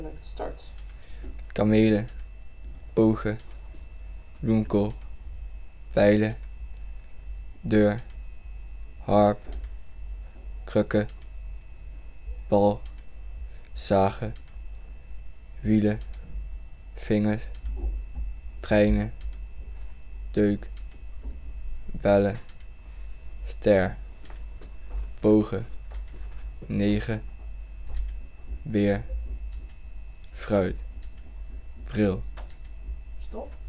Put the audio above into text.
Start. Kamelen, ogen, bloemkool, pijlen, deur, harp, krukken, bal, zagen, wielen, vingers, treinen, deuk, bellen, ster, bogen, negen, beer, fruit, bril. Stop.